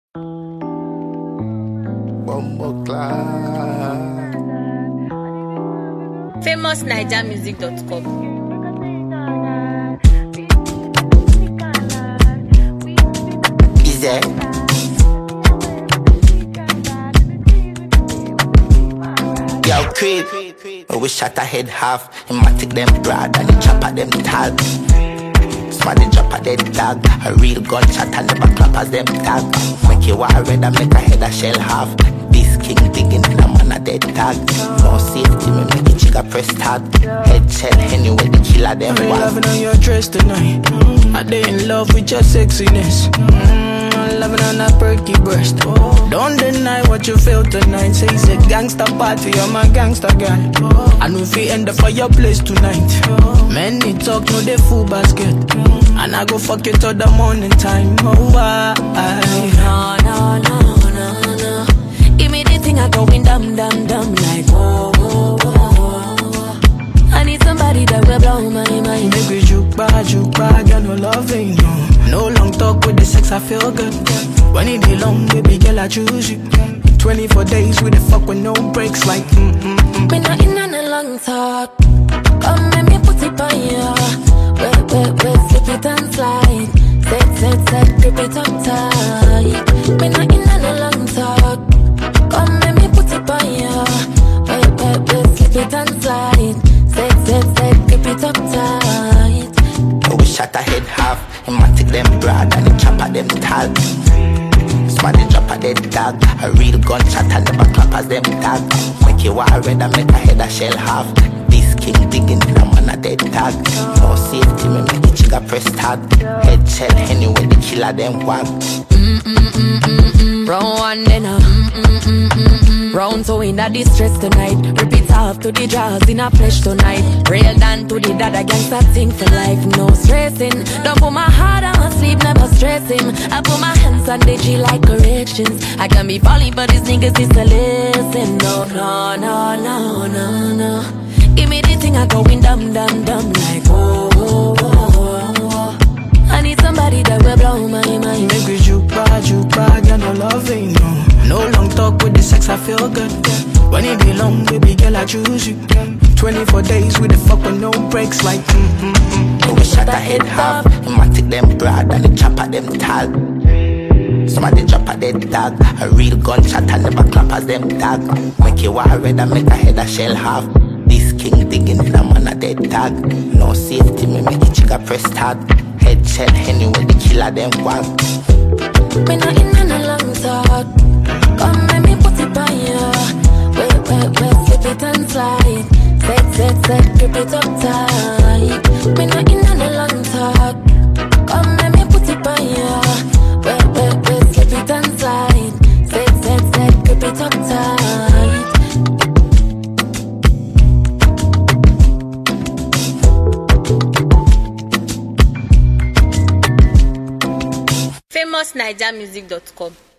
famousnigermusic.com. Easy. Yo, creep. We shot a head half. Him a take them broad and he chop at them tall. Smarty drop a dead tag. A real gunshot and never clap as them tag. Make you war red and make a head a shell half. This king digging in a man a dead tag. No safety, me make it chigga press tag. Head shell anyway the killer them I'm want. loving on your dress tonight. I dey in love with your sexiness. I'm loving on that perky breast. Don't deny what you feel tonight. Say it's a gangster party, you're my gangster girl. I know if we end the fireplace tonight. Many talk, no they full basket. And I go fuck you till the morning time. Oh, why? No. Give me the thing I going dumb like oh. I need somebody that will blow my mind. Make we juke bad, girl, no loving, no. No long talk with the sex, I feel good. When it be long, baby girl, I choose you. 24 days with the fuck with no breaks, like Me not in on a long talk. Come let me put it on you. Wait, slip it and slide. Set, grip it up tight. Me not in on a long talk. Come let me put it on you. Wait, slip it and slide. Set, grip it up tight. We shot a head half. Him a take them broad and he chop at them tall. Smarty drop a dead tag. A real gunshot and never clap as them tag. Make you war red and make a head a shell half. This king digging in a man a dead tag. No safety, me make it chigga press tag. Head shell anyway the killer them want. Round one then round two in a distress tonight. Rip it off to the jaws in a flesh tonight. Real down to the dad against that thing for life. No stressing. Don't put my heart on my sleeve, never stressing. I put my hands on the G like corrections. I can be falling but these niggas is a listen. No. Give me the thing I going dumb like oh. I need somebody that will blow my mind. make we juke bad, girl, no loving, no. No long talk with the sex, I feel good. When it be long, baby girl, I choose you. 24 days with the fuck with no breaks, like We shot a head half. Him a take them broad and he chop at them tall. Somebody drop a dead tag. A real gunshot and never clap as them tag. Make you war red and make a head a shell half. This king digging in a man a dead tag. No safety, me make it chigga press tag. Head shell anyway the killer them want. Me not in on a long talk. Come let me put it on you. Wait, slip it and slide. Set, grip it up tight. Me not in on a long talk. Come let me put it on you. Wait, slip it and slide. Set, grip it up tight. famousnigermusic.com.